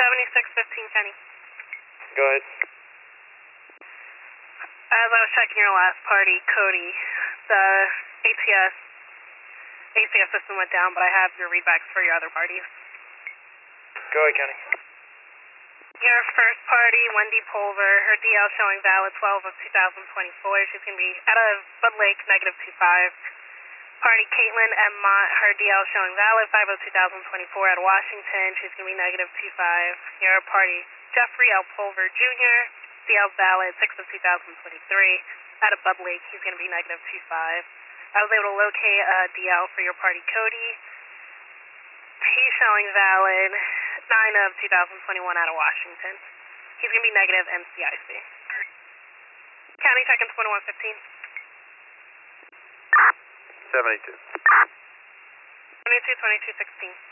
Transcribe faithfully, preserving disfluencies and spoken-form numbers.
seventy-six fifteen, Kenny. Go ahead. As I was checking your last party, Cody, the A T S, A C S system went down, but I have your readbacks for your other parties. Go ahead, Kenny. Your first party, Wendy Pulver, her D L showing valid twelve of two thousand twenty-four. She's going to be out of Bud Lake, negative two five. Party Caitlin M. Mott, her D L showing valid five of two thousand twenty-four out of Washington. She's going to be negative two five. Your party, Jeffrey L. Pulver Junior, D L valid six of two thousand twenty-three out of Bud Lake. He's going to be negative two five. I was able to locate a D L for your party, Cody. He's showing valid nine of two thousand twenty-one out of Washington. He's going to be negative M C I C. County check-in twenty-one fifteen. seventy-two. twenty-two twenty-two sixteen.